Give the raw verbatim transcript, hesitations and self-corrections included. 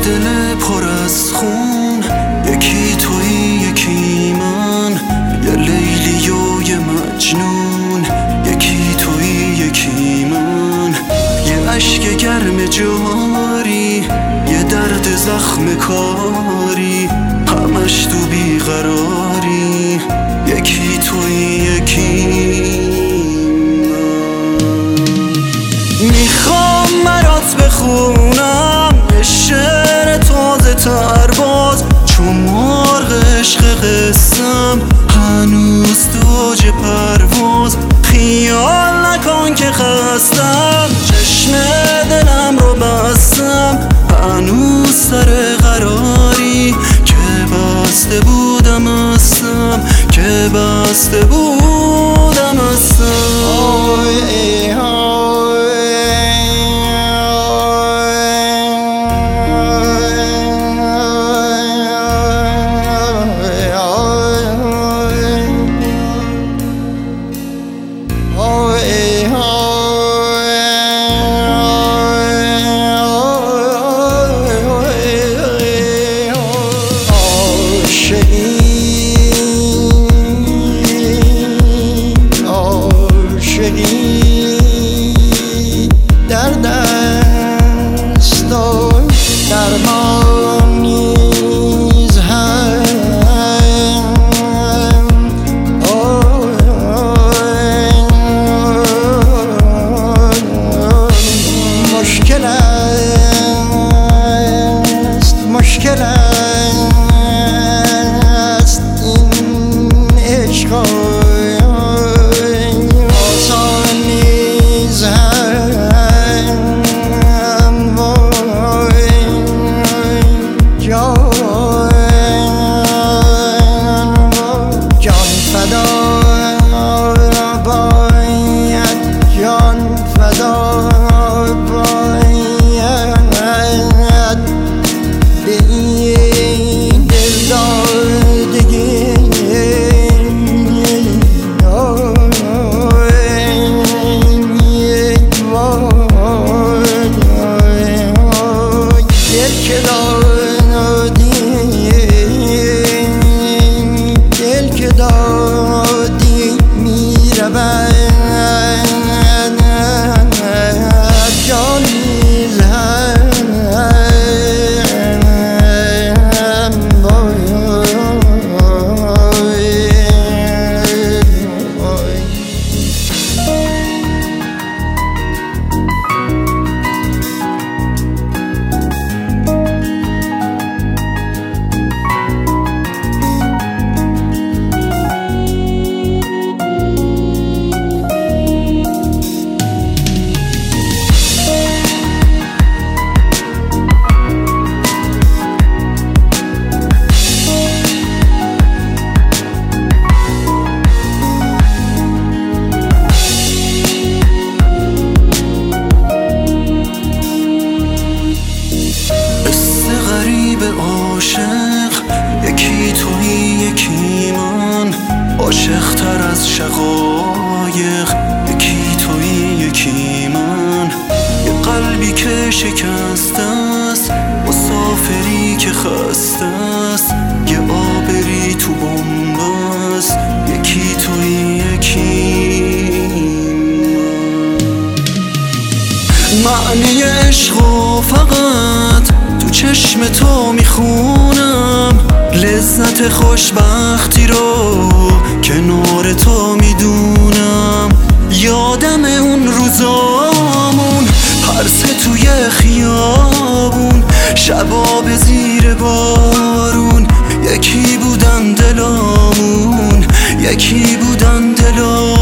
دل پر از خون، یکی تویی یکی من، یه لیلی و یه مجنون، یکی تویی یکی من، یه عشق گرم جاری، یه درد زخم کاری، همش تو بیقراری، یکی تویی یکی من. میخوام برات بخونم یه شعر تازه تر باز، چون مرغ عشق قسم هنوز توج پرواز. خیال نکن که خستم، چشم دلم رو بستم، هنوز سر قراری که بسته بودم هستم، که بسته بودم هستم. در دست درمان نیز هم مشکل است، مشکل است این عشق، یکی تویی یکی من، عاشق تر از شقایق، یکی تویی یکی من، یه قلبی که شکسته است، مسافری که خسته است، یه آبری تو بمب است، یکی تویی یکی من. معنی عشقو فقط تو چشم تو میخونم، لذت خوشبختی رو کنار تو میدونم. یادم اون روزامون، پرسه توی خیابون، شبا به زیر بارون، یکی بودن دلامون، یکی بودن دلامون.